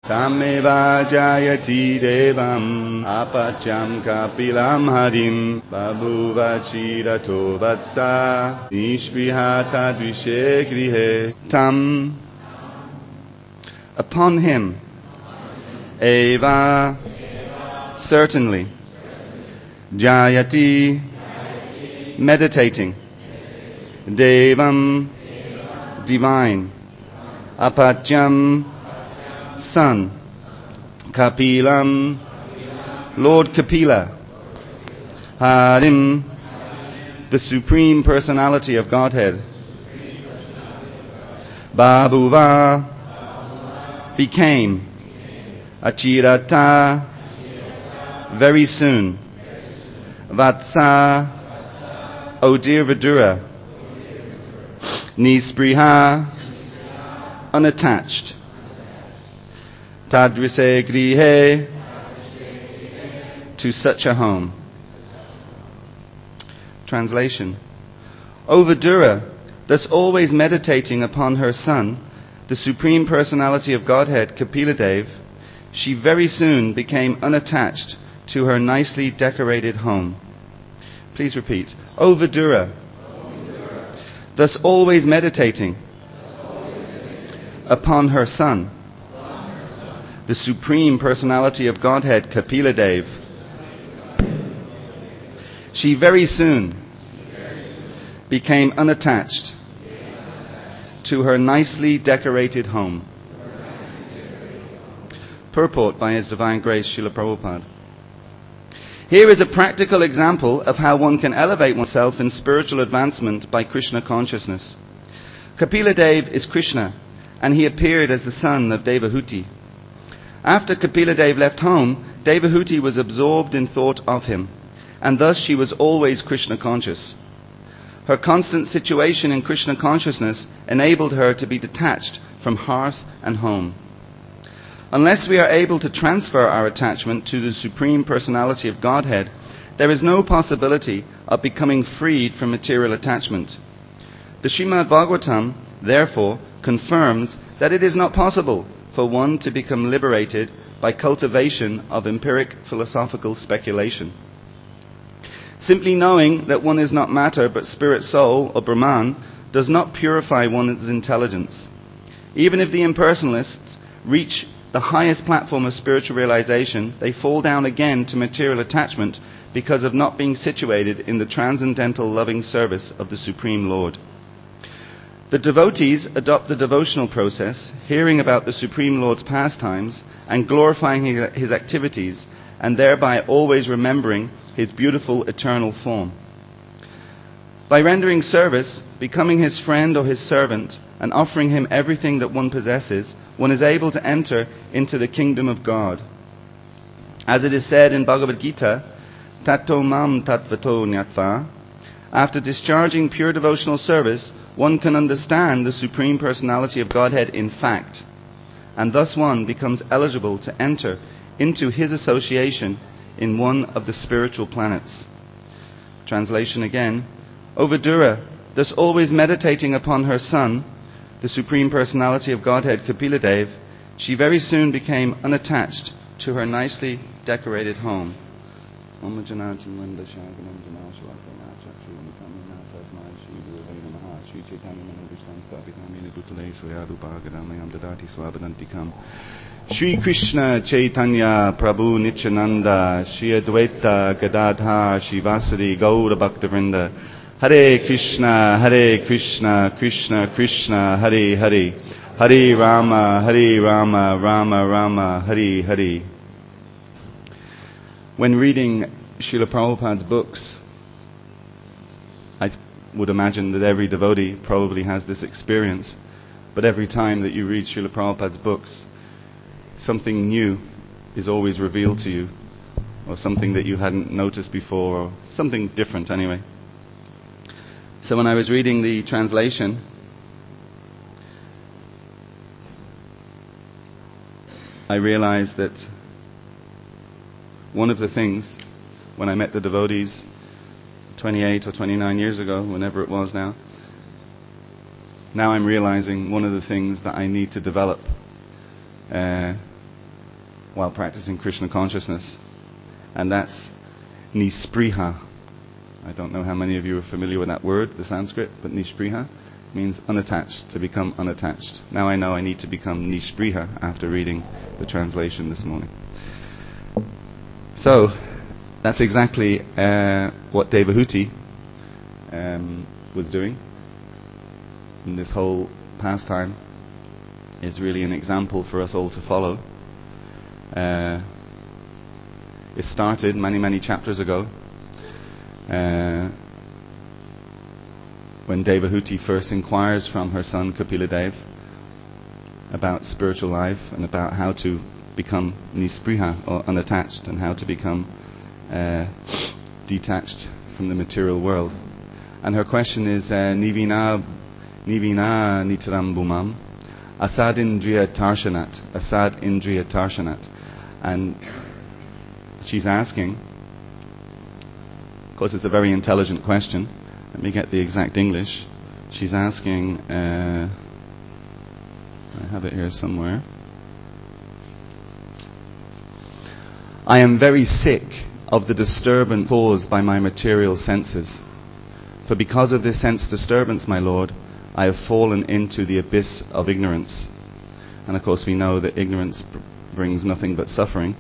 Tameva jayati devam apacham kapilam harim babuva chirato vatsa nishvihata dvishe grihe. Tam, upon him, eva, certainly, jayati, meditating, devam, divine, apacham, son, Kapilam, Lord Kapila, Harim, the Supreme Personality of Godhead, Babuva, became, Achirata, very soon, Vatsa, O dear Vidura, Nispriha, unattached, Tadrise grihe, to such a home. Translation. O Vidura, thus always meditating upon her son, the Supreme Personality of Godhead, Kapiladev, she very soon became unattached to her nicely decorated home. Please repeat. O Vidura, thus always meditating upon her son, the Supreme Personality of Godhead, Kapiladev, she very soon became unattached to her nicely decorated home. Purport by His Divine Grace Srila Prabhupada. Here is a practical example of how one can elevate oneself in spiritual advancement by Krishna consciousness. Kapiladev is Krishna, and he appeared as the son of Devahuti. After Kapiladev left home, Devahuti was absorbed in thought of him, and thus she was always Krishna conscious. Her constant situation in Krishna consciousness enabled her to be detached from hearth and home. Unless we are able to transfer our attachment to the Supreme Personality of Godhead, there is no possibility of becoming freed from material attachment. The Srimad Bhagavatam, therefore, confirms that it is not possible for one to become liberated by cultivation of empiric philosophical speculation. Simply knowing that one is not matter but spirit soul or Brahman does not purify one's intelligence. Even if the impersonalists reach the highest platform of spiritual realization, they fall down again to material attachment because of not being situated in the transcendental loving service of the Supreme Lord. The devotees adopt the devotional process, hearing about the Supreme Lord's pastimes and glorifying his activities, and thereby always remembering his beautiful eternal form. By rendering service, becoming his friend or his servant, and offering him everything that one possesses, one is able to enter into the kingdom of God. As it is said in Bhagavad Gita, Tato mam tatvato nyatva, after discharging pure devotional service, one can understand the Supreme Personality of Godhead in fact, and thus one becomes eligible to enter into his association in one of the spiritual planets. Translation again. O Vidura, thus always meditating upon her son, the Supreme Personality of Godhead, Kapiladev, she very soon became unattached to her nicely decorated home. Shri Krishna Chaitanya Prabhu Nityananda Shri Advaita Gadadhar Shivasari Gaura Bhaktavrinda Hare Krishna Krishna Krishna Hare Hare Hare Rama Rama Rama Hare Hare. When reading Srila Prabhupada's books, I would imagine that every devotee probably has this experience, but every time that you read Srila Prabhupada's books, something new is always revealed to you, or something that you hadn't noticed before, or something different anyway. So when I was reading the translation, I realized that one of the things, when I met the devotees 28 or 29 years ago, whenever it was now I'm realizing one of the things that I need to develop while practicing Krishna consciousness, and that's nispriha. I don't know how many of you are familiar with that word, the Sanskrit, but nispriha means unattached, to become unattached. Now I know I need to become nispriha after reading the translation this morning. So, that's exactly what Devahuti was doing. And this whole pastime is really an example for us all to follow. It started many chapters ago when Devahuti first inquires from her son Kapila about spiritual life and about how to become nispriha, or unattached, and how to become detached from the material world. And her question is nivina nitaram bhumam asad indriya tarshanat. And she's asking, of course it's a very intelligent question. Let me get the exact English. She's asking, I have it here somewhere. I am very sick of the disturbance caused by my material senses. For because of this sense disturbance, my Lord, I have fallen into the abyss of ignorance. And of course we know that ignorance brings nothing but suffering.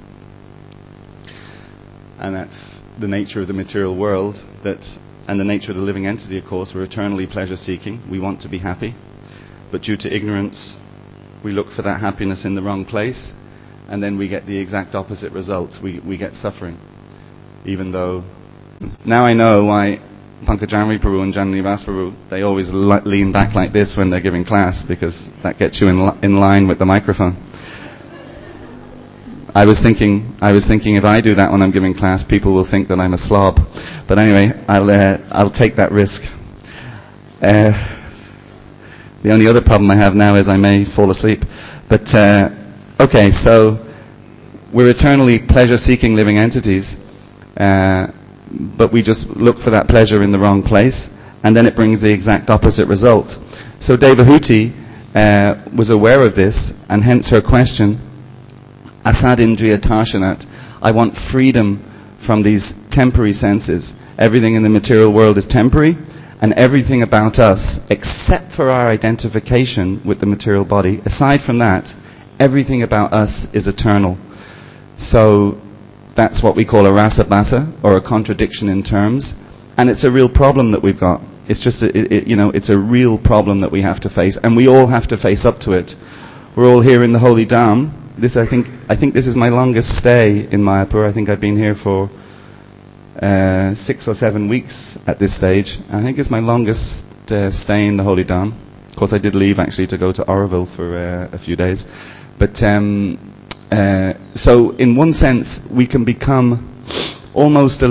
And that's the nature of the material world, and the nature of the living entity, of course. We're eternally pleasure-seeking. We want to be happy. But due to ignorance, we look for that happiness in the wrong place, and then we get the exact opposite results. We get suffering. Even though... Now I know why Pankajamri Prabhu and Jananivas Prabhu, they always lean back like this when they're giving class, because that gets you in line with the microphone. I was thinking if I do that when I'm giving class, people will think that I'm a slob. But anyway, I'll take that risk. The only other problem I have now is I may fall asleep. But okay, so we're eternally pleasure-seeking living entities, but we just look for that pleasure in the wrong place, and then it brings the exact opposite result. So Devahuti was aware of this, and hence her question. Asad indriya tarshanat. I want freedom from these temporary senses. Everything in the material world is temporary, and everything about us, except for our identification with the material body, aside from that, everything about us is eternal. So that's what we call a rasabhasa, or a contradiction in terms, and it's a real problem that we've got. It's just it's a real problem that we have to face, and we all have to face up to it. We're all here in the Holy Dham. I think this is my longest stay in Mayapur. I think I've been here for 6 or 7 weeks at this stage. I think it's my longest stay in the Holy Dham. Of course, I did leave actually to go to Auroville for a few days. But so in one sense, we can become almost a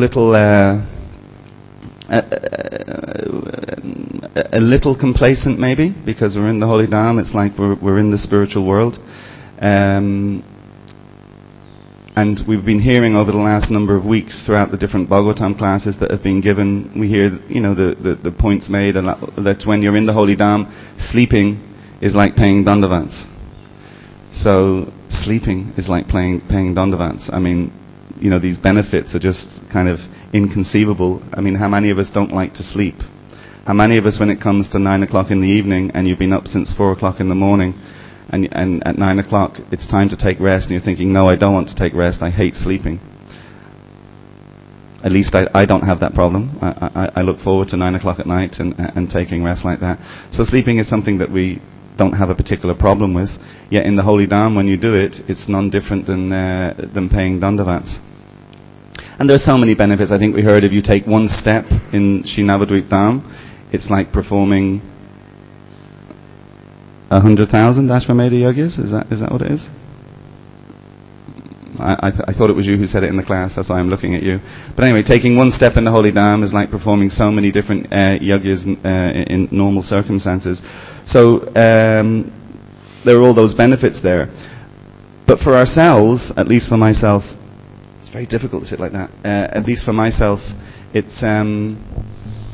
little complacent, maybe, because we're in the Holy Dham. It's like we're in the spiritual world. And we've been hearing over the last number of weeks throughout the different Bhagavatam classes that have been given, we hear the points made that when you're in the Holy Dham, sleeping is like paying dandavats. So sleeping is like paying dandavats. I mean, these benefits are just kind of inconceivable. I mean, how many of us don't like to sleep? How many of us, when it comes to 9 o'clock in the evening and you've been up since 4 o'clock in the morning, and at 9 o'clock it's time to take rest, and you're thinking, no, I don't want to take rest, I hate sleeping. At least I don't have that problem. I look forward to 9 o'clock at night and taking rest like that. So sleeping is something that we don't have a particular problem with. Yet in the Holy Dham, when you do it, it's none different than paying dandavats. And there's so many benefits. I think we heard if you take one step in Sri Navadvip Dham, it's like performing 100,000 Ashwamedha Yagyas. Is that what it is? I thought it was you who said it in the class, that's why I'm looking at you. But anyway, taking one step in the Holy Dham is like performing so many different yagyas in normal circumstances. So there are all those benefits there. But for ourselves, at least for myself, it's very difficult to sit like that. At least for myself, it's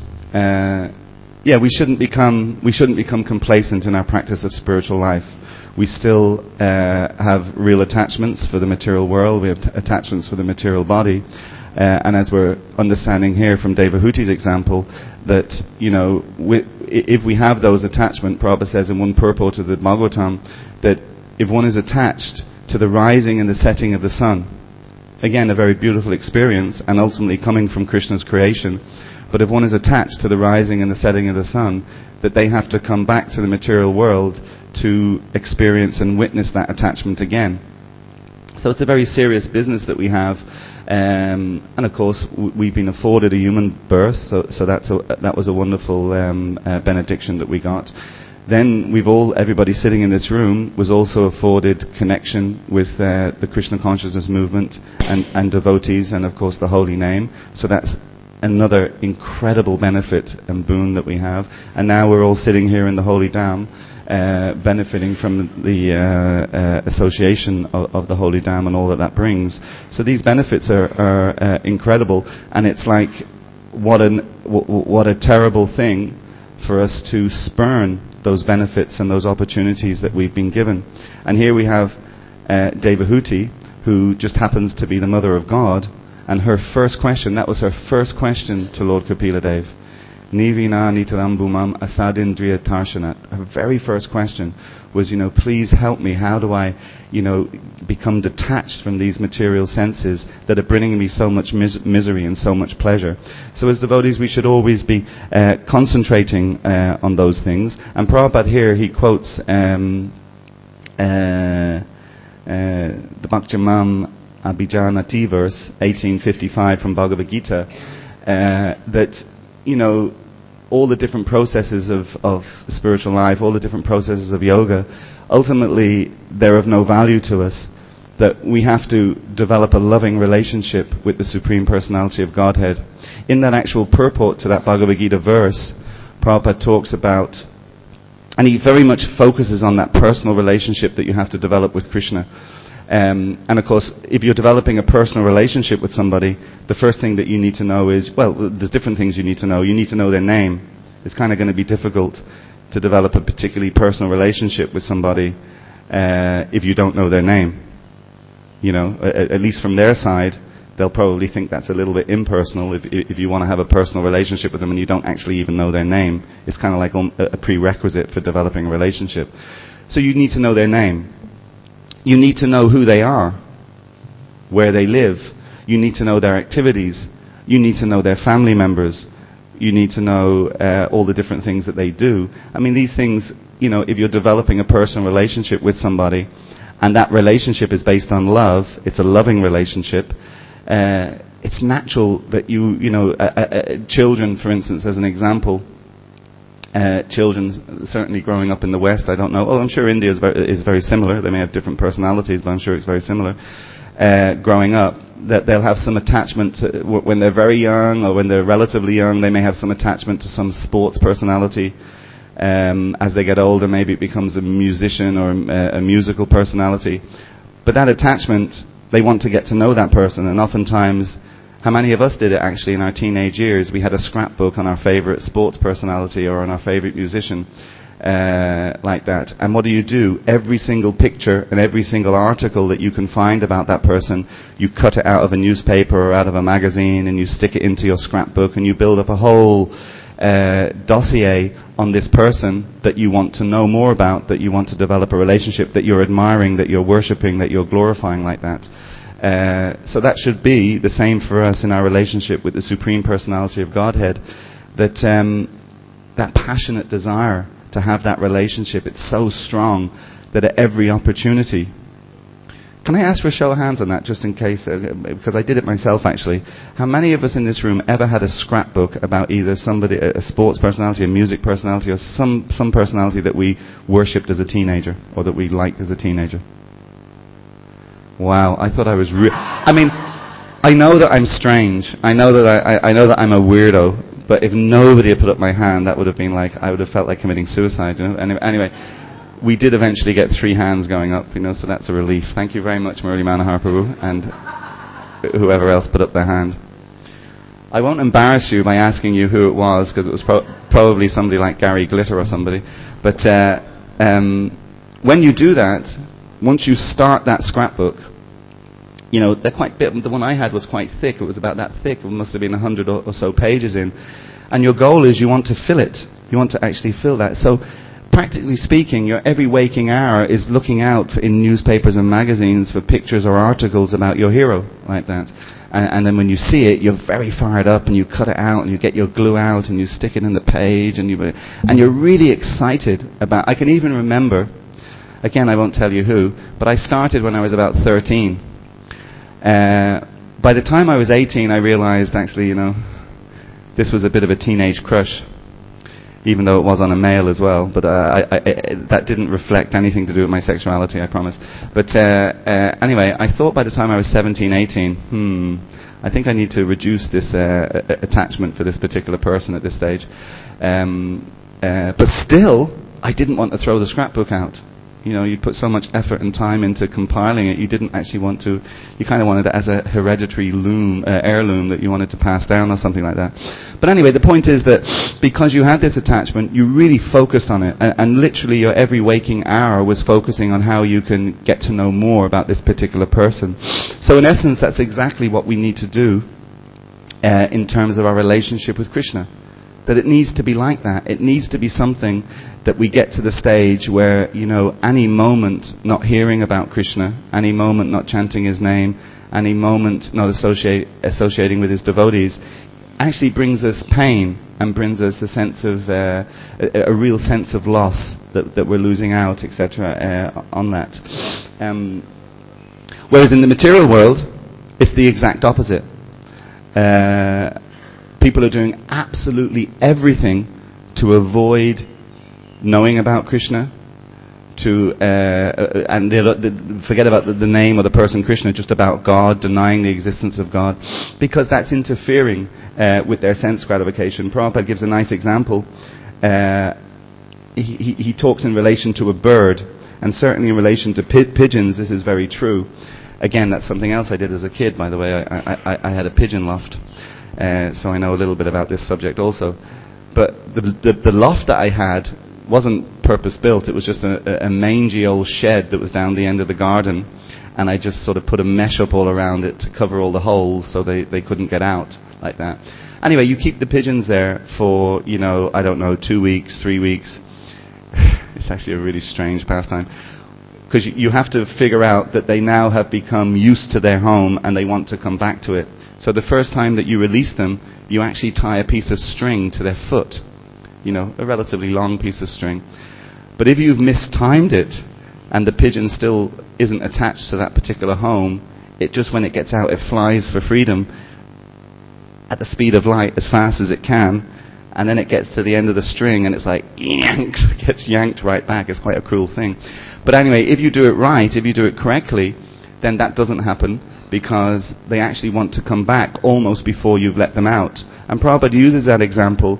we shouldn't become complacent in our practice of spiritual life. We still have real attachments for the material world. We have attachments for the material body. And as we're understanding here from Devahuti's example, that, if we have those attachments, Prabhupada says in one purport of the Bhagavatam, that if one is attached to the rising and the setting of the sun, again, a very beautiful experience, and ultimately coming from Krishna's creation, but if one is attached to the rising and the setting of the sun, that they have to come back to the material world to experience and witness that attachment again. So it's a very serious business that we have. And of course, we've been afforded a human birth, so that was a wonderful benediction that we got. Then everybody sitting in this room was also afforded connection with the Krishna consciousness movement and devotees, and of course the holy name. So that's another incredible benefit and boon that we have. And now we're all sitting here in the Holy Dham, benefiting from the association of the Holy Dham and all that brings. So these benefits are incredible, and it's like what a terrible thing for us to spurn those benefits and those opportunities that we've been given. And here we have Devahuti, who just happens to be the mother of God, and her first question, that was her first question to Lord Kapila Dev. Nivina nitarambumam asadindriya tarshanat. Her very first question was, please help me. How do I, become detached from these material senses that are bringing me so much misery and so much pleasure? So as devotees, we should always be concentrating on those things. And Prabhupada here, he quotes the Bhakti-mam Abhijanati verse, 1855 from Bhagavad Gita, that, all the different processes of spiritual life, all the different processes of yoga, ultimately they're of no value to us. That we have to develop a loving relationship with the Supreme Personality of Godhead. In that actual purport to that Bhagavad Gita verse, Prabhupada talks about, and he very much focuses on that personal relationship that you have to develop with Krishna. And of course, if you're developing a personal relationship with somebody, the first thing that you need to know is, there's different things you need to know. You need to know their name. It's kind of going to be difficult to develop a particularly personal relationship with somebody if you don't know their name. At least from their side, they'll probably think that's a little bit impersonal if you want to have a personal relationship with them and you don't actually even know their name. It's kind of like a prerequisite for developing a relationship. So you need to know their name. You need to know who they are, where they live. You need to know their activities. You need to know their family members. You need to know all the different things that they do. I mean, these things, if you're developing a personal relationship with somebody, and that relationship is based on love, it's a loving relationship, it's natural that children, for instance, as an example, children, certainly growing up in the West, I don't know. I'm sure India is very similar. They may have different personalities, but I'm sure it's very similar. Growing up, that they'll have some attachment when they're very young, or when they're relatively young, they may have some attachment to some sports personality. As they get older, maybe it becomes a musician or a musical personality. But that attachment, they want to get to know that person, and oftentimes, how many of us did it actually in our teenage years? We had a scrapbook on our favorite sports personality or on our favorite musician, like that. And what do? Every single picture and every single article that you can find about that person, you cut it out of a newspaper or out of a magazine and you stick it into your scrapbook, and you build up a whole dossier on this person that you want to know more about, that you want to develop a relationship, that you're admiring, that you're worshipping, that you're glorifying, like that. So that should be the same for us in our relationship with the Supreme Personality of Godhead, that that passionate desire to have that relationship, it's so strong that at every opportunity. Can I ask for a show of hands on that, just in case, because I did it myself actually. How many of us in this room ever had a scrapbook about either somebody, a sports personality, a music personality, or some personality that we worshipped as a teenager, or that we liked as a teenager? Wow, I thought I was I know that I'm strange. I know that I'm a weirdo. But if nobody had put up my hand, that would have been like, I would have felt like committing suicide. Anyway, we did eventually get 3 hands going up. So that's a relief. Thank you very much, Murli Manohar Prabhu, and whoever else put up their hand. I won't embarrass you by asking you who it was, because it was probably somebody like Gary Glitter or somebody. But when you do that, once you start that scrapbook, they're quite big. The one I had was quite thick. It was about that thick. It must have been 100 or so pages in. And your goal is you want to fill it. You want to actually fill that. So, practically speaking, your every waking hour is looking out in newspapers and magazines for pictures or articles about your hero, like that. And then when you see it, you're very fired up, and you cut it out, and you get your glue out, and you stick it in the page, and you're really excited about. I can even remember, again, I won't tell you who, but I started when I was about 13. By the time I was 18, I realized, actually, this was a bit of a teenage crush, even though it was on a male as well. But that didn't reflect anything to do with my sexuality, I promise. But anyway, I thought by the time I was 17, 18, I think I need to reduce this attachment for this particular person at this stage. But still, I didn't want to throw the scrapbook out. You put so much effort and time into compiling it, you didn't actually want to, you kind of wanted it as a hereditary heirloom that you wanted to pass down or something like that. But anyway, the point is that because you had this attachment, you really focused on it, and literally your every waking hour was focusing on how you can get to know more about this particular person. So in essence, that's exactly what we need to do in terms of our relationship with Krishna. That it needs to be like that. It needs to be something that we get to the stage where, any moment not hearing about Krishna, any moment not chanting his name, any moment not associating with his devotees, actually brings us pain and brings us a sense of, a real sense of loss that we're losing out, etc. On that. Whereas in the material world, it's the exact opposite. People are doing absolutely everything to avoid knowing about Krishna, and they forget about the name or the person Krishna, just about God, denying the existence of God, because that's interfering with their sense gratification. Prabhupada gives a nice example. He talks in relation to a bird, and certainly in relation to pigeons, this is very true. Again, that's something else I did as a kid, by the way. I had a pigeon loft. So I know a little bit about this subject also. But the loft that I had wasn't purpose-built. It was just a mangy old shed that was down the end of the garden, and I just sort of put a mesh up all around it to cover all the holes so they couldn't get out like that. Anyway, you keep the pigeons there for, 2 weeks, 3 weeks. It's actually a really strange pastime. Because you have to figure out that they now have become used to their home and they want to come back to it. So the first time that you release them, you actually tie a piece of string to their foot. A relatively long piece of string. But if you've mistimed it, and the pigeon still isn't attached to that particular home, it just, when it gets out, it flies for freedom at the speed of light as fast as it can, and then it gets to the end of the string and it's like, it gets yanked right back. It's quite a cruel thing. But anyway, if you do it right, if you do it correctly, then that doesn't happen, because they actually want to come back almost before you've let them out. And Prabhupada uses that example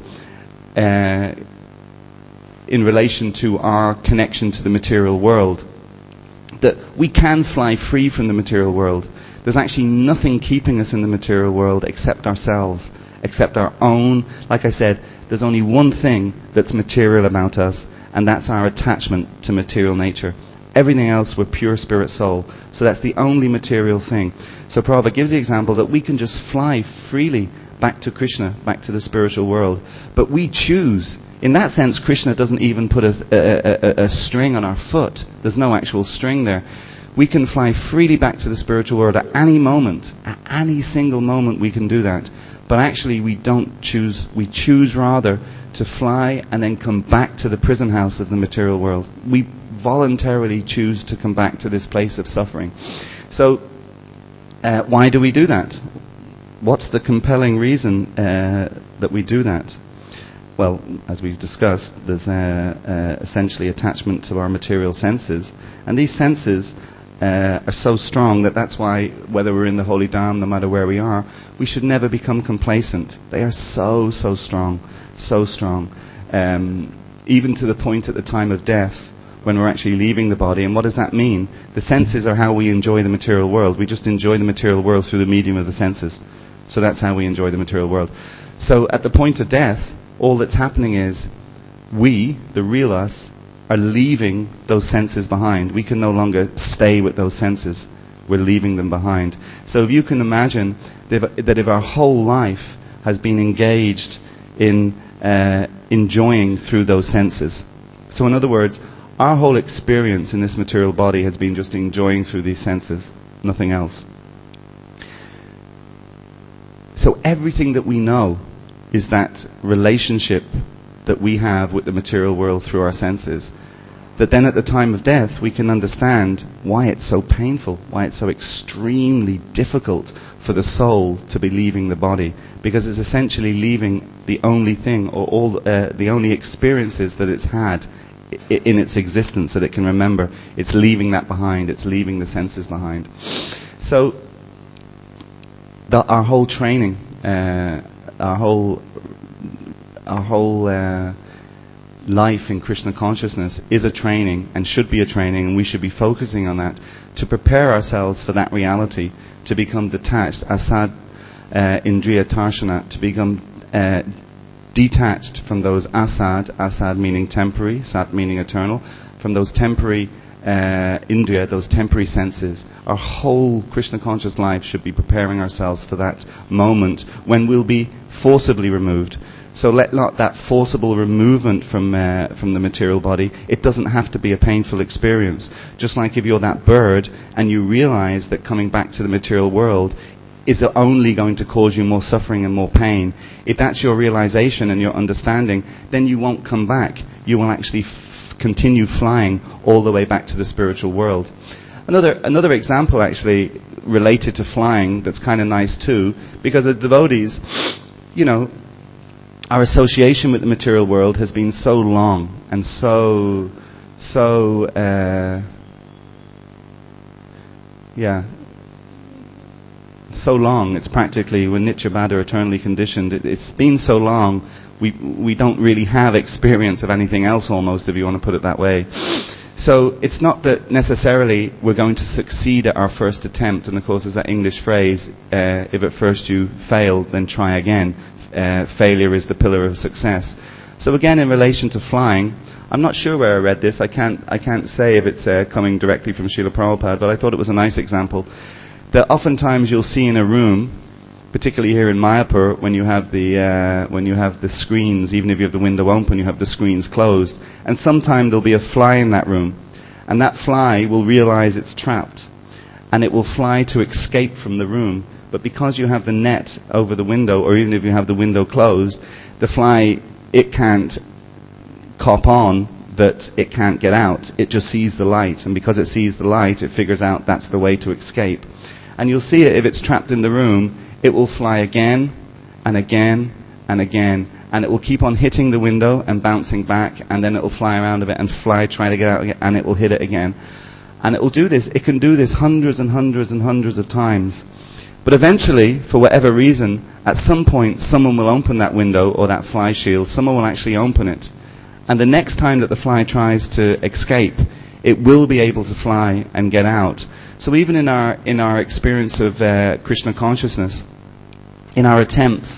in relation to our connection to the material world. That we can fly free from the material world. There's actually nothing keeping us in the material world except ourselves, except our own. Like I said, there's only one thing that's material about us, and that's our attachment to material nature. Everything else, we're pure spirit soul. So that's the only material thing. So Prabhupada gives the example that we can just fly freely back to Krishna, back to the spiritual world. But we choose. In that sense, Krishna doesn't even put a string on our foot. There's no actual string there. We can fly freely back to the spiritual world at any moment. At any single moment we can do that. But actually we don't choose. We choose rather to fly and then come back to the prison house of the material world. We voluntarily choose to come back to this place of suffering. So, why do we do that? What's the compelling reason that we do that? Well, as we've discussed, there's essentially attachment to our material senses. And these senses are so strong that's why, whether we're in the Holy Dham, no matter where we are, we should never become complacent. They are so strong, so strong. Even to the point at the time of death, when we're actually leaving the body. And what does that mean? The senses are how we enjoy the material world. We just enjoy the material world through the medium of the senses. So that's how we enjoy the material world. So at the point of death, all that's happening is we, the real us, are leaving those senses behind. We can no longer stay with those senses. We're leaving them behind. So if you can imagine that if our whole life has been engaged in enjoying through those senses. So in other words, our whole experience in this material body has been just enjoying through these senses, nothing else. So everything that we know is that relationship that we have with the material world through our senses. That then at the time of death we can understand why it's so painful, why it's so extremely difficult for the soul to be leaving the body, because it's essentially leaving the only thing or all the only experiences that it's had in its existence that it can remember. It's leaving that behind. It's leaving the senses behind. So our whole training, our whole life in Krishna consciousness is a training and should be a training, and we should be focusing on that to prepare ourselves for that reality, to become detached, asad indriya tarshana, to become detached from those asad meaning temporary, sat meaning eternal, from those temporary indriya, those temporary senses. Our whole Krishna conscious life should be preparing ourselves for that moment when we'll be forcibly removed. So let not that forcible removement from the material body, it doesn't have to be a painful experience. Just like if you're that bird and you realize that coming back to the material world is only going to cause you more suffering and more pain, if that's your realization and your understanding, then you won't come back. You will actually continue flying all the way back to the spiritual world. Another example actually related to flying that's kind of nice too, because as devotees, our association with the material world has been so long and so long. It's practically, we're nitya baddha, eternally conditioned. It's been so long, we don't really have experience of anything else almost, if you want to put it that way. So it's not that necessarily we're going to succeed at our first attempt, and of course there's that English phrase, if at first you fail, then try again. Failure is the pillar of success. So again, in relation to flying, I'm not sure where I read this. I can't say if it's coming directly from Srila Prabhupada, but I thought it was a nice example. That oftentimes you'll see in a room, particularly here in Mayapur, when you have the screens, even if you have the window open, you have the screens closed, and sometime there'll be a fly in that room, and that fly will realize it's trapped, and it will fly to escape from the room. But because you have the net over the window, or even if you have the window closed, the fly, it can't cop on that it can't get out. It just sees the light, and because it sees the light, it figures out that's the way to escape. And you'll see it if it's trapped in the room, it will fly again and again and again, and it will keep on hitting the window and bouncing back, and then it will fly around a bit and try to get out again, and it will hit it again. And it will do this. It can do this hundreds and hundreds and hundreds of times. But eventually, for whatever reason, at some point, someone will open that window or that fly shield. Someone will actually open it. And the next time that the fly tries to escape, it will be able to fly and get out. So even in our experience of Krishna consciousness, in our attempts,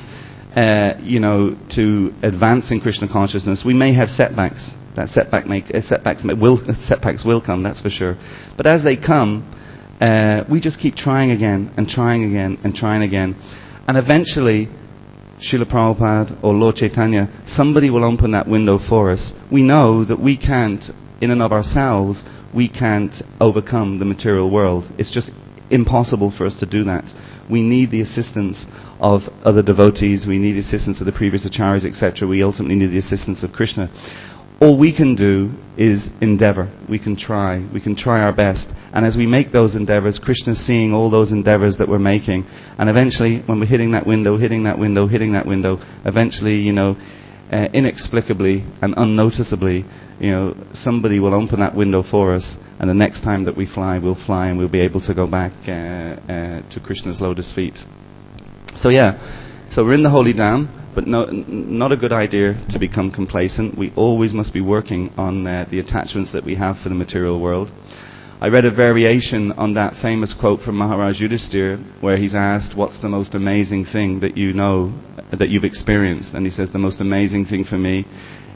to advance in Krishna consciousness, we may have setbacks. That setbacks will come, that's for sure. But as they come, we just keep trying again and trying again and trying again. And eventually, Srila Prabhupada or Lord Chaitanya, somebody will open that window for us. We know that we can't, in and of ourselves, we can't overcome the material world. It's just impossible for us to do that. We need the assistance of other devotees, we need the assistance of the previous acharyas, etc. We ultimately need the assistance of Krishna. All we can do is endeavor. We can try our best. And as we make those endeavors, Krishna's seeing all those endeavors that we're making. And eventually, when we're hitting that window, eventually, inexplicably and unnoticeably, somebody will open that window for us. And the next time that we fly, we'll fly and we'll be able to go back to Krishna's lotus feet. So we're in the holy dham. But not a good idea to become complacent. We always must be working on the attachments that we have for the material world. I read a variation on that famous quote from Maharaj Yudhisthira, where he's asked, what's the most amazing thing that you know, that you've experienced? And he says, the most amazing thing for me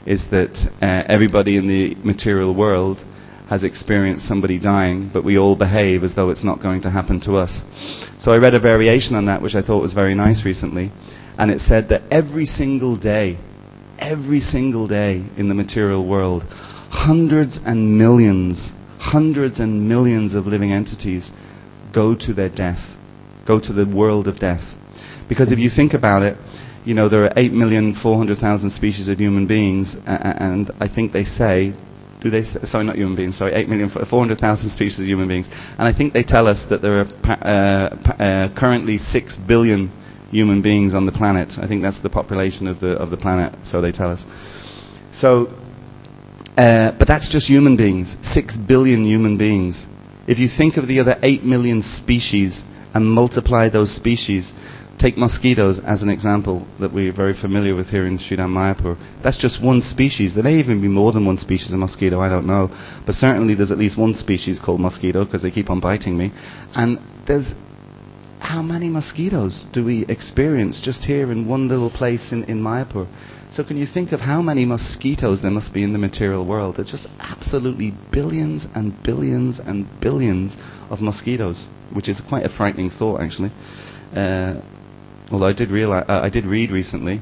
is that everybody in the material world has experienced somebody dying, but we all behave as though it's not going to happen to us. So I read a variation on that, which I thought was very nice recently, and it said that every single day in the material world, hundreds and millions of living entities go to their death, go to the world of death. Because if you think about it, you know, there are 8,400,000 species of human beings, and I think they say, sorry, not human beings, sorry, 8,400,000 species of human beings, and I think they tell us that there are currently 6 billion human beings on the planet. I think that's the population of the planet, so they tell us. So, but that's just human beings, 6 billion human beings. If you think of the other 8 million species and multiply those species, take mosquitoes as an example that we're very familiar with here in Sridham Mayapur. That's just one species. There may even be more than one species of mosquito, I don't know. But certainly there's at least one species called mosquito, because they keep on biting me. And there's... how many mosquitoes do we experience just here in one little place in Mayapur? So can you think of how many mosquitoes there must be in the material world? There's just absolutely billions and billions and billions of mosquitoes, which is quite a frightening thought, actually. Although I did read recently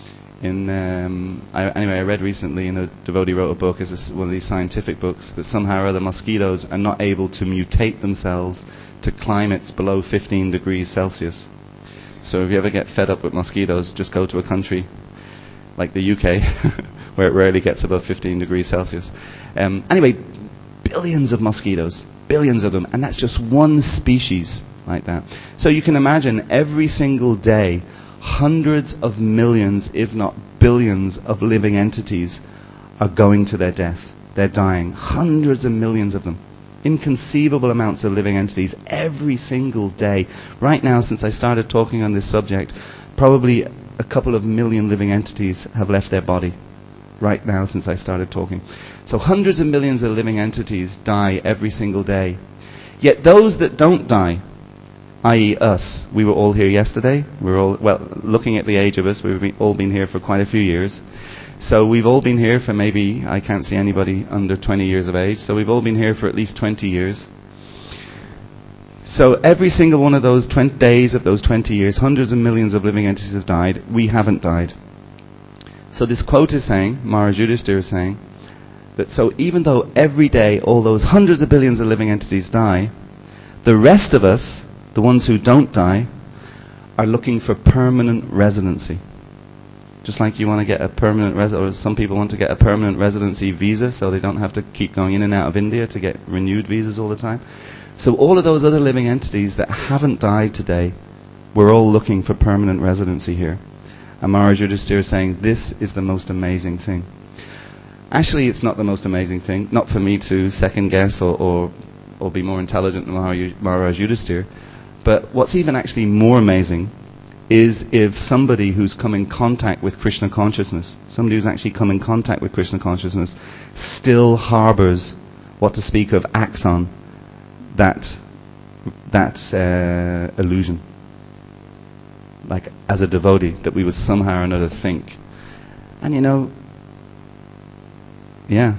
I read recently in a devotee wrote a book, it's one of these scientific books, that somehow or other mosquitoes are not able to mutate themselves to climates below 15 degrees Celsius. So if you ever get fed up with mosquitoes, just go to a country like the UK, where it rarely gets above 15 degrees Celsius. Anyway, billions of mosquitoes, billions of them, and that's just one species like that. So you can imagine every single day, hundreds of millions, if not billions, of living entities are going to their death. They're dying. Hundreds of millions of them. Inconceivable amounts of living entities every single day. Right now, since I started talking on this subject, probably a couple of million living entities have left their body. Right now, since I started talking. So hundreds of millions of living entities die every single day. Yet those that don't die, i.e. us, we were all here yesterday. We're all, well, looking at the age of us, we've all been here for quite a few years. So we've all been here for maybe, I can't see anybody under 20 years of age, so we've all been here for at least 20 years. So every single one of those 20 days of those 20 years, hundreds of millions of living entities have died. We haven't died. So this quote is saying, Maharaj Yudhishthira is saying, that so even though every day all those hundreds of billions of living entities die, the rest of us, the ones who don't die, are looking for permanent residency. Just like you want to get a permanent or some people want to get a permanent residency visa so they don't have to keep going in and out of India to get renewed visas all the time. So all of those other living entities that haven't died today, we're all looking for permanent residency here. And Maharaj Yudhishthira is saying, this is the most amazing thing. Actually, it's not the most amazing thing. Not for me to second guess or be more intelligent than Maharaj Yudhishthira. But what's even actually more amazing is if somebody who's come in contact with Krishna consciousness, somebody who's actually come in contact with Krishna consciousness, still harbors, what to speak of, acts on that illusion. Like as a devotee, that we would somehow or another think. And you know, yeah.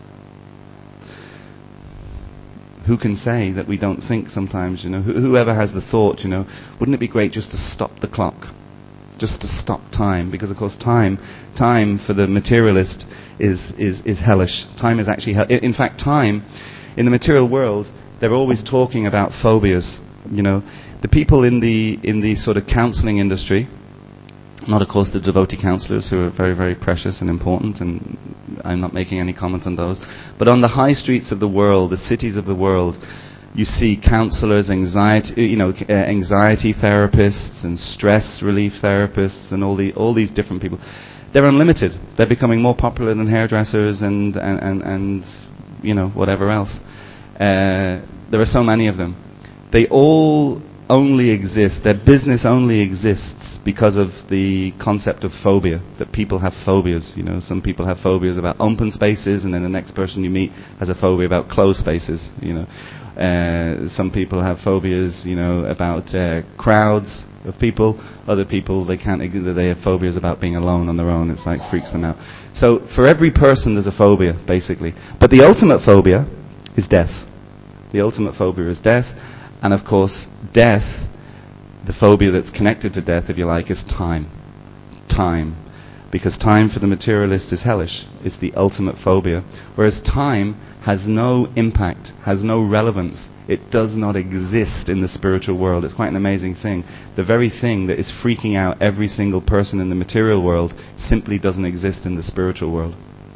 Who can say that we don't think sometimes, you know? Whoever has the thought, you know, wouldn't it be great just to stop the clock? Just to stop time? Because, of course, time for the materialist is hellish. Time is actually... In fact, time, in the material world, they're always talking about phobias, you know. The people in the sort of counseling industry, not, of course, the devotee counselors, who are very, very precious and important, and I'm not making any comment on those. But on the high streets of the world, the cities of the world, you see counselors, anxiety therapists, and stress relief therapists, and all these different people. They're unlimited. They're becoming more popular than hairdressers and you know, whatever else. There are so many of them. They all only exist, their business only exists because of the concept of phobia, that people have phobias. You know, some people have phobias about open spaces, and then the next person you meet has a phobia about closed spaces. You know, some people have phobias, you know, about crowds of people. Other people, they have phobias about being alone on their own. It's like freaks them out. So for every person there's a phobia, basically. But the ultimate phobia is death. The ultimate phobia is death. And of course, death, the phobia that's connected to death, if you like, is time. Time. Because time for the materialist is hellish. It's the ultimate phobia. Whereas time has no impact, has no relevance. It does not exist in the spiritual world. It's quite an amazing thing. The very thing that is freaking out every single person in the material world simply doesn't exist in the spiritual world.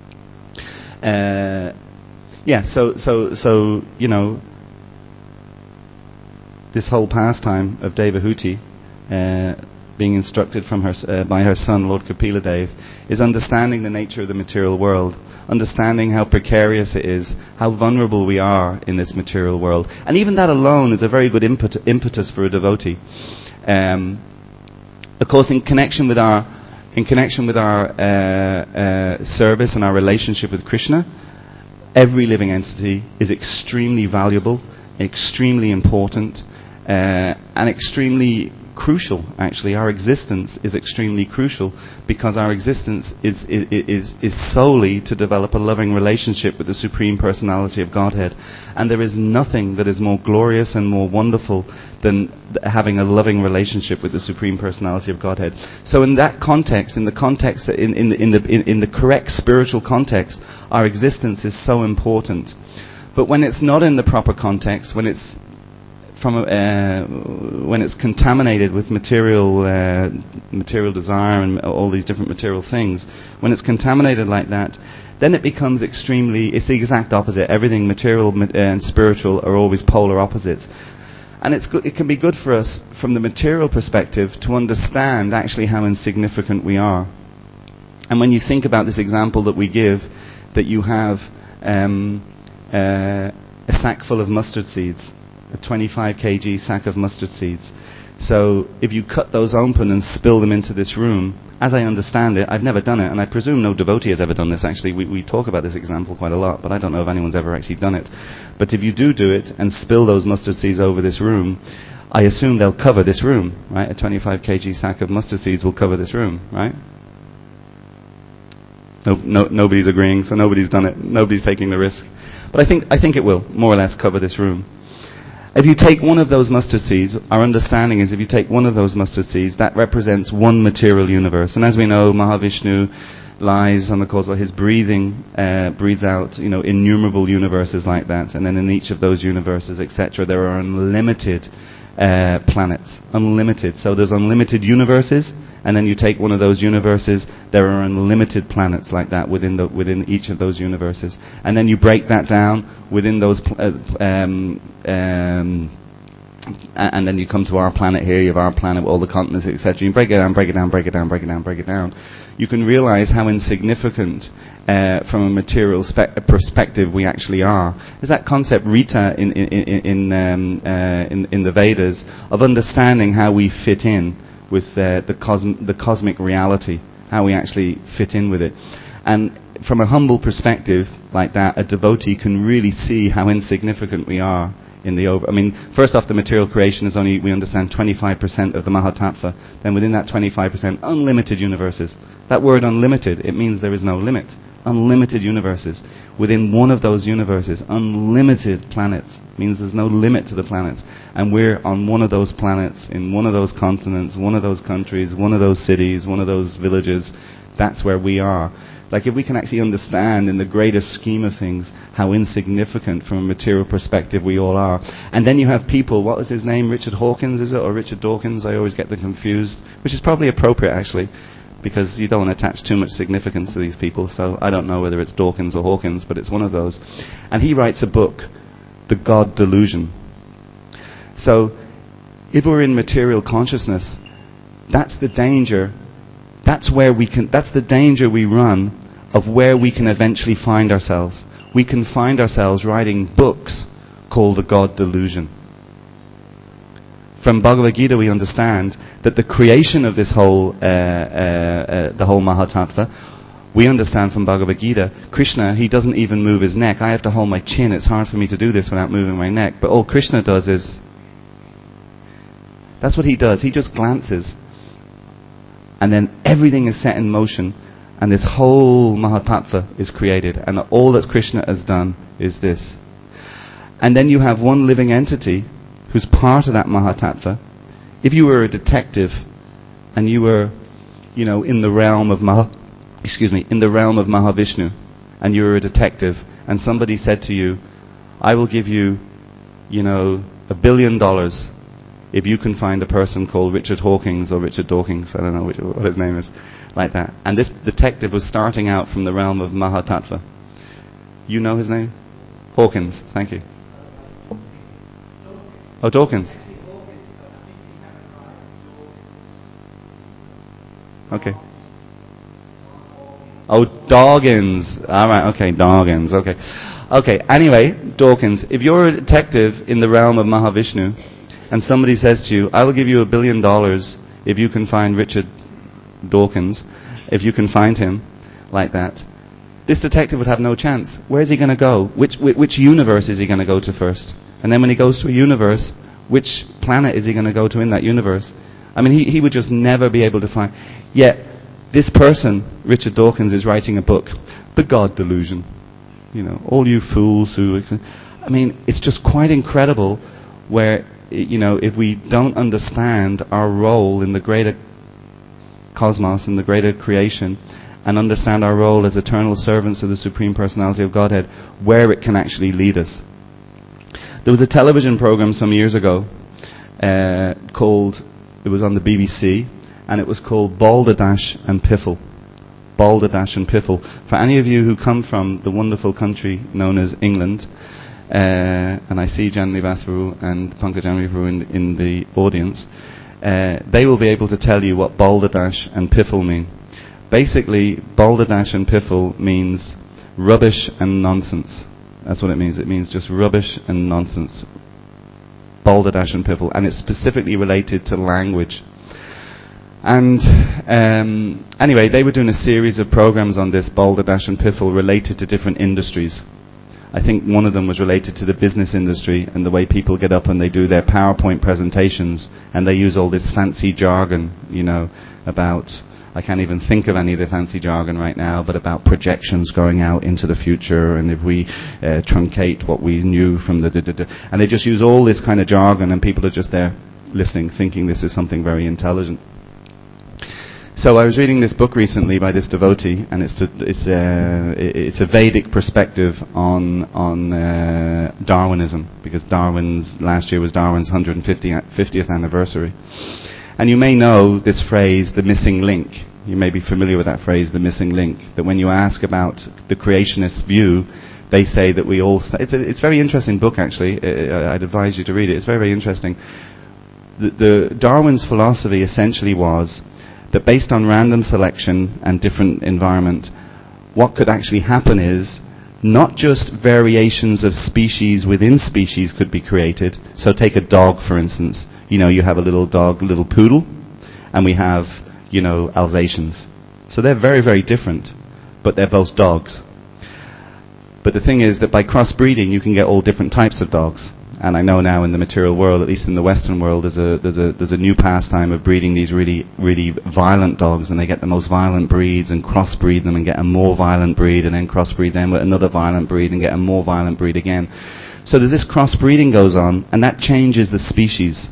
So you know, this whole pastime of Devahuti, being instructed from her by her son, Lord Kapila Dev, is understanding the nature of the material world, understanding how precarious it is, how vulnerable we are in this material world. And even that alone is a very good impetus for a devotee. Of course, in connection with our service and our relationship with Krishna, every living entity is extremely valuable, extremely important, and extremely crucial. Actually, our existence is extremely crucial, because our existence is solely to develop a loving relationship with the Supreme Personality of Godhead. And there is nothing that is more glorious and more wonderful than having a loving relationship with the Supreme Personality of Godhead. So in that context, in the correct spiritual context, our existence is so important. But when it's not in the proper context, when it's contaminated with material desire and all these different material things, when it's contaminated like that, then it becomes it's the exact opposite. Everything material and spiritual are always polar opposites. And it can be good for us from the material perspective to understand actually how insignificant we are. And when you think about this example that we give, that you have a sack full of mustard seeds, a 25 kg sack of mustard seeds. So if you cut those open and spill them into this room, as I understand it, I've never done it, and I presume no devotee has ever done this actually. We talk about this example quite a lot, but I don't know if anyone's ever actually done it. But if you do it and spill those mustard seeds over this room, I assume they'll cover this room, right? A 25 kg sack of mustard seeds will cover this room, right? Nobody's agreeing, so nobody's done it. Nobody's taking the risk. But I think it will, more or less, cover this room. If you take one of those mustard seeds, our understanding is if you take one of those mustard seeds, that represents one material universe. And as we know, Mahavishnu lies on the causal, his breathing breathes out, you know, innumerable universes like that. And then in each of those universes, etc., there are unlimited planets. Unlimited. So there's unlimited universes, and then you take one of those universes, there are unlimited planets like that within each of those universes. And then you break that down within those and then you come to our planet here. You have our planet with all the continents, etc. You break it down. You can realize how insignificant from a material perspective we actually are. There's that concept Rita in the Vedas of understanding how we fit in with the cosmic reality, how we actually fit in with it. And from a humble perspective like that, a devotee can really see how insignificant we are in the over. I mean, first off, the material creation is only, we understand, 25% of the Mahatattva. Then within that 25%, unlimited universes. That word unlimited, it means there is no limit. Unlimited universes. Within one of those universes, unlimited planets. Means there's no limit to the planets. And we're on one of those planets, in one of those continents, one of those countries, one of those cities, one of those villages. That's where we are. Like, if we can actually understand in the greater scheme of things how insignificant from a material perspective we all are. And then you have people, what was his name? Richard Hawkins, is it? Or Richard Dawkins? I always get them confused. Which is probably appropriate, actually, because you don't want to attach too much significance to these people. So I don't know whether it's Dawkins or Hawkins, but it's one of those. And he writes a book, The God Delusion. So if we're in material consciousness, that's the danger. That's the danger we run of where we can eventually find ourselves. We can find ourselves writing books called The God Delusion. from Bhagavad Gita we understand that the creation of this whole, the whole Mahatattva, we understand from Bhagavad Gita, Krishna, he doesn't even move his neck. I have to hold my chin. It's hard for me to do this without moving my neck. But all Krishna does is, that's what he does. He just glances. And then everything is set in motion. And this whole Mahatattva is created. And all that Krishna has done is this. And then you have one living entity who's part of that Mahatattva. If you were a detective and you were, in the realm of Mahavishnu, and you were a detective, and somebody said to you, I will give you, $1 billion if you can find a person called Richard Hawkins or Richard Dawkins, I don't know what his name is, like that. And this detective was starting out from the realm of Mahatattva. You know his name? Hawkins, thank you. Oh, Dawkins. Okay. Oh, Dawkins. Alright, okay, Dawkins, okay. Okay, anyway, Dawkins, if you're a detective in the realm of Mahavishnu, and somebody says to you, I will give you $1 billion if you can find Richard Dawkins, if you can find him, like that, this detective would have no chance. Where's he going to go? Which universe is he going to go to first? And then when he goes to a universe, which planet is he going to go to in that universe? I mean, he would just never be able to find. Yet, this person, Richard Dawkins, is writing a book, The God Delusion. All you fools who... I mean, it's just quite incredible where, if we don't understand our role in the greater cosmos, in the greater creation, and understand our role as eternal servants of the Supreme Personality of Godhead, where it can actually lead us. There was a television program some years ago called, it was on the BBC, and it was called Balderdash and Piffle. Balderdash and Piffle. For any of you who come from the wonderful country known as England, and I see Janani Vasvaru and Pankaj Amrivaru in the audience, they will be able to tell you what Balderdash and Piffle mean. Basically, Balderdash and Piffle means rubbish and nonsense. That's what it means. It means just rubbish and nonsense. Balderdash and Piffle. And it's specifically related to language. And anyway, they were doing a series of programs on this, Balderdash and Piffle, related to different industries. I think one of them was related to the business industry and the way people get up and they do their PowerPoint presentations and they use all this fancy jargon, about... I can't even think of any of the fancy jargon right now, but about projections going out into the future, and if we truncate what we knew from the... And they just use all this kind of jargon, and people are just there listening, thinking this is something very intelligent. So I was reading this book recently by this devotee, and it's a Vedic perspective on Darwinism, because last year was Darwin's 150th anniversary. And you may know this phrase, the missing link. You may be familiar with that phrase, the missing link. That when you ask about the creationist view, they say that we all... It's a very interesting book, actually. I'd advise you to read it. It's very, very interesting. The Darwin's philosophy essentially was that based on random selection and different environment, what could actually happen is not just variations of species within species could be created. So take a dog, for instance. You have a little dog, little poodle, and we have, Alsatians. So they're very, very different, but they're both dogs. But the thing is that by crossbreeding, you can get all different types of dogs. And I know now in the material world, at least in the Western world, there's a new pastime of breeding these really, really violent dogs, and they get the most violent breeds and crossbreed them and get a more violent breed, and then crossbreed them with another violent breed and get a more violent breed again. So there's this crossbreeding goes on, and that changes the species.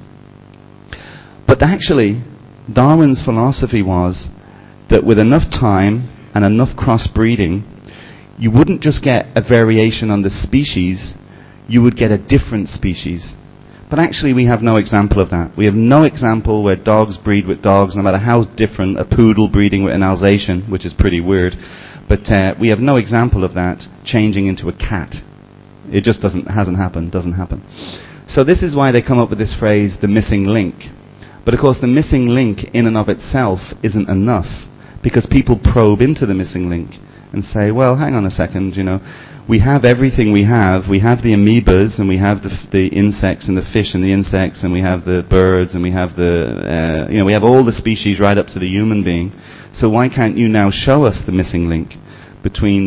But actually, Darwin's philosophy was that with enough time and enough crossbreeding, you wouldn't just get a variation on the species, you would get a different species. But actually we have no example of that. We have no example where dogs breed with dogs, no matter how different, a poodle breeding with an Alsatian, which is pretty weird. But we have no example of that changing into a cat. It just doesn't happen. So this is why they come up with this phrase, the missing link. But of course the missing link in and of itself isn't enough, because people probe into the missing link and say, well, hang on a second, we have everything we have. We have the amoebas, and we have the insects and the fish and the insects, and we have the birds, and we have we have all the species right up to the human being. So why can't you now show us the missing link between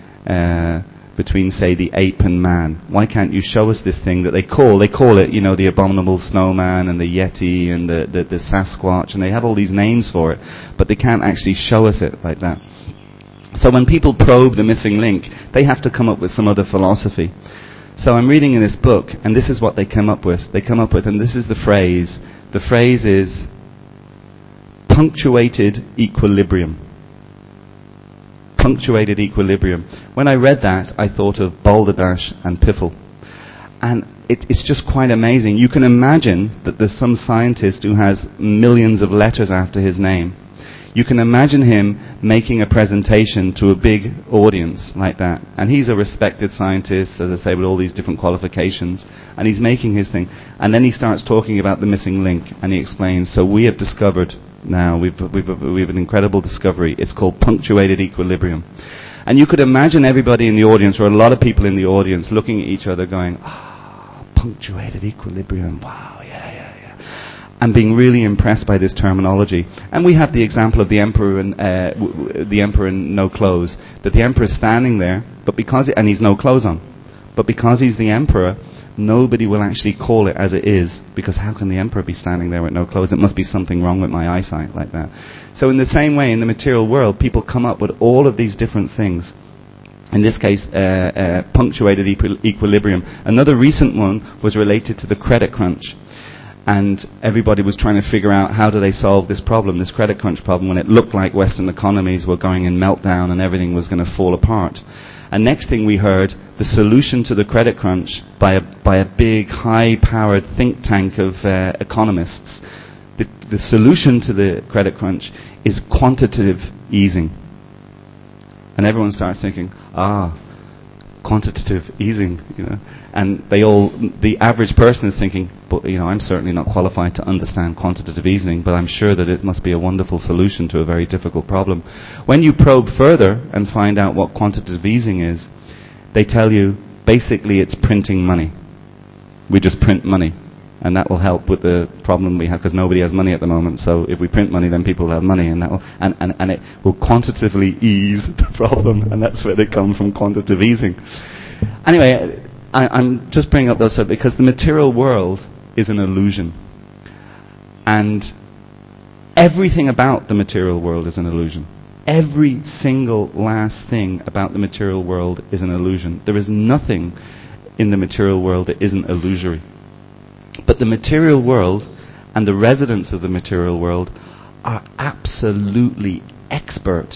say, the ape and man? Why can't you show us this thing that they call it, the abominable snowman and the yeti and the Sasquatch, and they have all these names for it, but they can't actually show us it like that. So when people probe the missing link, they have to come up with some other philosophy. So I'm reading in this book, and this is what they come up with. And this is the phrase. The phrase is punctuated equilibrium. Punctuated equilibrium. When I read that, I thought of Balderdash and Piffle. And it's just quite amazing. You can imagine that there's some scientist who has millions of letters after his name. You can imagine him making a presentation to a big audience like that. And he's a respected scientist, as I say, with all these different qualifications. And he's making his thing. And then he starts talking about the missing link. And he explains, so we have discovered now, we've an incredible discovery. It's called punctuated equilibrium. And you could imagine everybody in the audience, or a lot of people in the audience, looking at each other going, punctuated equilibrium, wow, yeah. And being really impressed by this terminology. And we have the example of the emperor in No Clothes, that the emperor is standing there, and he's no clothes on. But because he's the emperor, nobody will actually call it as it is, because how can the emperor be standing there with no clothes? It must be something wrong with my eyesight like that. So in the same way, in the material world, people come up with all of these different things. In this case, punctuated equilibrium. Another recent one was related to the credit crunch. And everybody was trying to figure out how do they solve this problem, this credit crunch problem, when it looked like Western economies were going in meltdown and everything was going to fall apart. And next thing we heard, the solution to the credit crunch by a big, high-powered think tank of economists. The solution to the credit crunch is quantitative easing. And everyone starts thinking, quantitative easing, and the average person is thinking, but I'm certainly not qualified to understand quantitative easing, but I'm sure that it must be a wonderful solution to a very difficult problem. When you probe further and find out what quantitative easing is, they tell you basically it's printing money. We just print money, and that will help with the problem we have, because nobody has money at the moment. So if we print money, then people will have money, and and it will quantitatively ease the problem, and that's where they come from, quantitative easing. Anyway, I'm just bringing up those because the material world is an illusion, and everything about the material world is an illusion. Every single last thing about the material world is an illusion. There is nothing in the material world that isn't illusory. But the material world and the residents of the material world are absolutely expert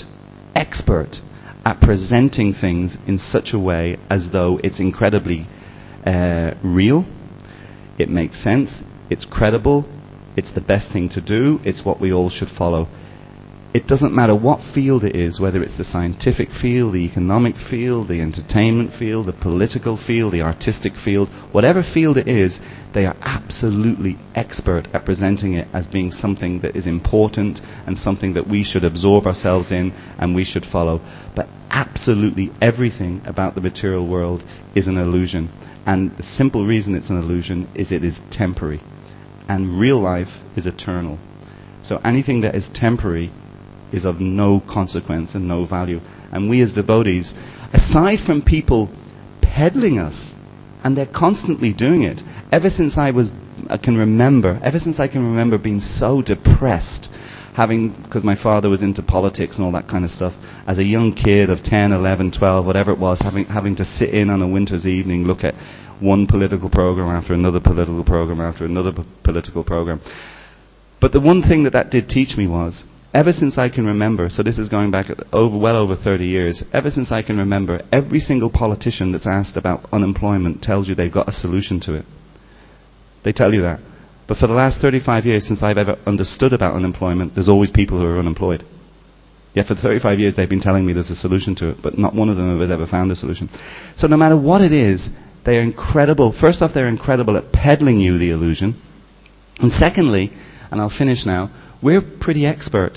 at presenting things in such a way as though it's incredibly real, it makes sense, it's credible, it's the best thing to do, it's what we all should follow. It doesn't matter what field it is, whether it's the scientific field, the economic field, the entertainment field, the political field, the artistic field, whatever field it is, they are absolutely expert at presenting it as being something that is important and something that we should absorb ourselves in and we should follow. But absolutely everything about the material world is an illusion. And the simple reason it's an illusion is it is temporary. And real life is eternal. So anything that is temporary is of no consequence and no value. And we as devotees, aside from people peddling us, and they're constantly doing it, ever since I can remember being so depressed, because my father was into politics and all that kind of stuff, as a young kid of 10, 11, 12, whatever it was, having to sit in on a winter's evening, look at one political program after another political program after another political program. But the one thing that did teach me was, ever since I can remember, so this is going back well over 30 years, ever since I can remember, every single politician that's asked about unemployment tells you they've got a solution to it. They tell you that. But for the last 35 years, since I've ever understood about unemployment, there's always people who are unemployed. Yet for 35 years they've been telling me there's a solution to it, but not one of them has ever found a solution. So no matter what it is, they are incredible. First off, they're incredible at peddling you the illusion. And secondly, and I'll finish now, we're pretty expert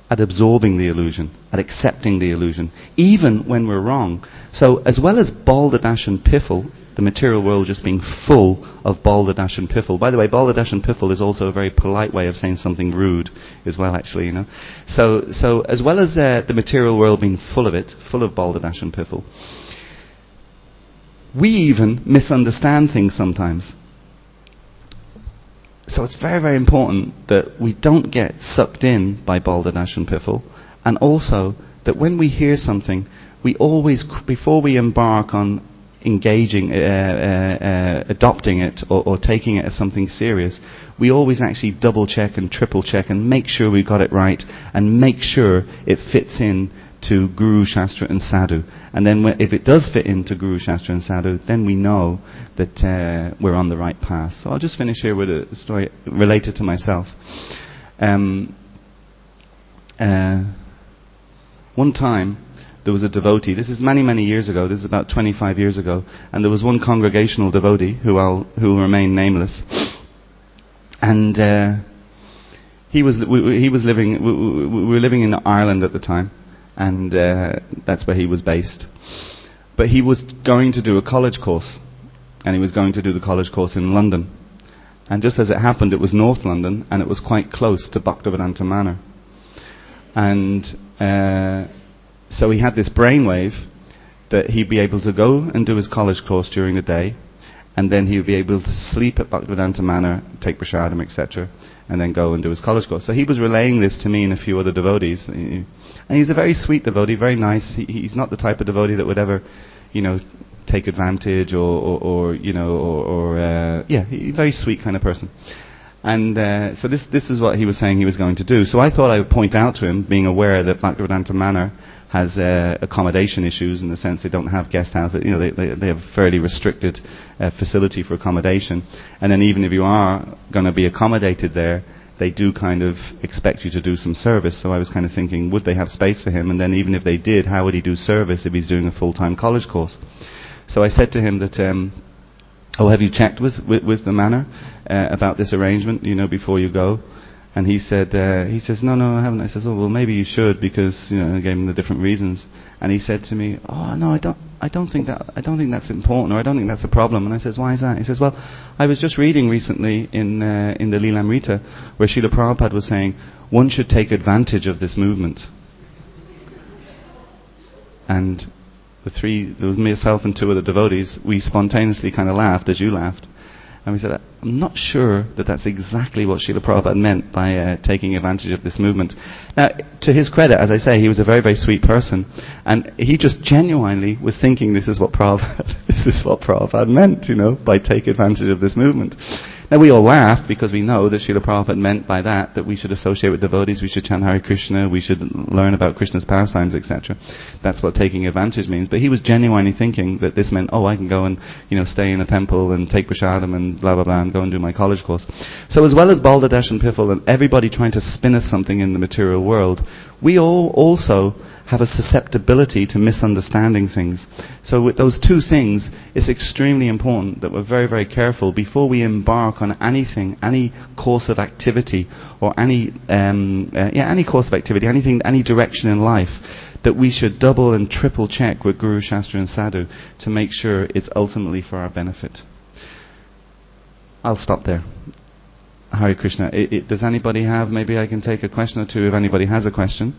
at absorbing the illusion, at accepting the illusion, even when we're wrong. So as well as balderdash and piffle, the material world just being full of balderdash and piffle. By the way, balderdash and piffle is also a very polite way of saying something rude as well, actually, you know. So as well as the material world being full of it, full of balderdash and piffle, we even misunderstand things sometimes. So it's very, very important that we don't get sucked in by balderdash and piffle, and also that when we hear something, we always, before we embark on engaging, adopting it or taking it as something serious, we always actually double check and triple check and make sure we got it right and make sure it fits in to Guru, Shastra and Sadhu. And then if it does fit into Guru, Shastra and Sadhu, then we know that we're on the right path. So I'll just finish here with a story related to myself. One time, there was a devotee, this is many, many years ago, this is about 25 years ago, and there was one congregational devotee who will remain nameless. And we were living in Ireland at the time, and that's where he was based. But he was going to do a college course, and he was going to do the college course in London. And just as it happened, it was North London, and it was quite close to Bhaktivedanta Manor. And so he had this brainwave that he'd be able to go and do his college course during the day, and then he would be able to sleep at Bhaktivedanta Manor, take prasadam, etc., and then go and do his college course. So he was relaying this to me and a few other devotees. And he's a very sweet devotee, very nice. He's not the type of devotee that would ever, take advantage he's a very sweet kind of person. And so this is what he was saying he was going to do. So I thought I would point out to him, being aware that Bhaktivedanta Manor has accommodation issues in the sense they don't have guest houses. They have a fairly restricted facility for accommodation. And then even if you are going to be accommodated there, they do kind of expect you to do some service. So I was kind of thinking, would they have space for him? And then even if they did, how would he do service if he's doing a full-time college course? So I said to him that, have you checked with the manor about this arrangement, before you go? And he says, no, I haven't. I says, well, maybe you should, because, I gave him the different reasons. And he said to me, no, I don't think that's important, or I don't think that's a problem. And I says, why is that? He says, well, I was just reading recently in the Lilamrita, where Srila Prabhupada was saying, one should take advantage of this movement. And there was myself and two other devotees, we spontaneously kind of laughed, as you laughed. And we said, I'm not sure that that's exactly what Srila Prabhupada meant by taking advantage of this movement. Now, to his credit, as I say, he was a very, very sweet person. And he just genuinely was thinking this is what Prabhupada meant, by take advantage of this movement. Now, we all laughed because we know that Srila Prabhupada meant by that we should associate with devotees, we should chant Hare Krishna, we should learn about Krishna's pastimes, etc. That's what taking advantage means. But he was genuinely thinking that this meant, I can go and, stay in a temple and take prasadam and blah, blah, blah, and go and do my college course. So as well as balderdash and piffle and everybody trying to spin us something in the material world, we all also have a susceptibility to misunderstanding things. So with those two things, it's extremely important that we're very, very careful before we embark on anything, any course of activity, or any course of activity, any direction in life, that we should double and triple check with Guru, Shastra and Sadhu to make sure it's ultimately for our benefit. I'll stop there. Hare Krishna. Does anybody have, maybe I can take a question or two if anybody has a question.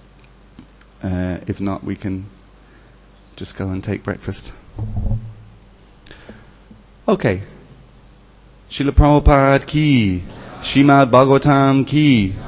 If not, we can just go and take breakfast. Okay. Srila Prabhupada ki, Srimad Bhagavatam ki.